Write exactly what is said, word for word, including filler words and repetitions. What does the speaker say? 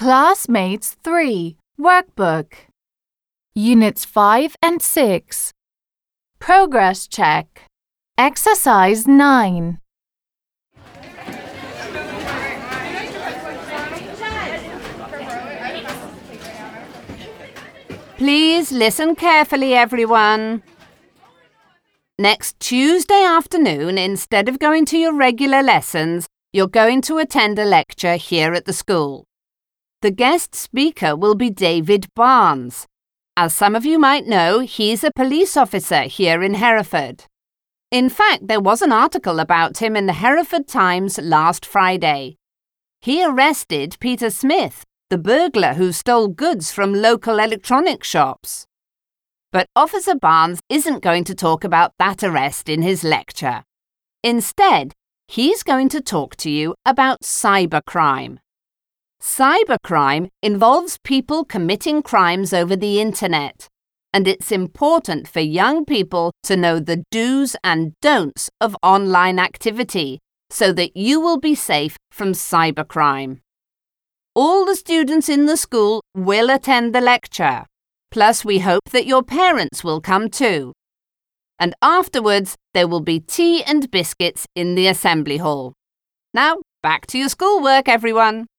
Classmates three, Workbook. Units five and six. Progress check. Exercise nine. Please listen carefully, everyone. Next Tuesday afternoon, instead of going to your regular lessons, you're going to attend a lecture here at the school. The guest speaker will be David Barnes. As some of you might know, he's a police officer here in Hereford. In fact, there was an article about him in the Hereford Times last Friday. He arrested Peter Smith, the burglar who stole goods from local electronics shops. But Officer Barnes isn't going to talk about that arrest in his lecture. Instead, he's going to talk to you about cybercrime. Cybercrime involves people committing crimes over the internet, and it's important for young people to know the do's and don'ts of online activity so that you will be safe from cybercrime. All the students in the school will attend the lecture. Plus, we hope that your parents will come too. And afterwards, there will be tea and biscuits in the assembly hall. Now, back to your schoolwork, everyone.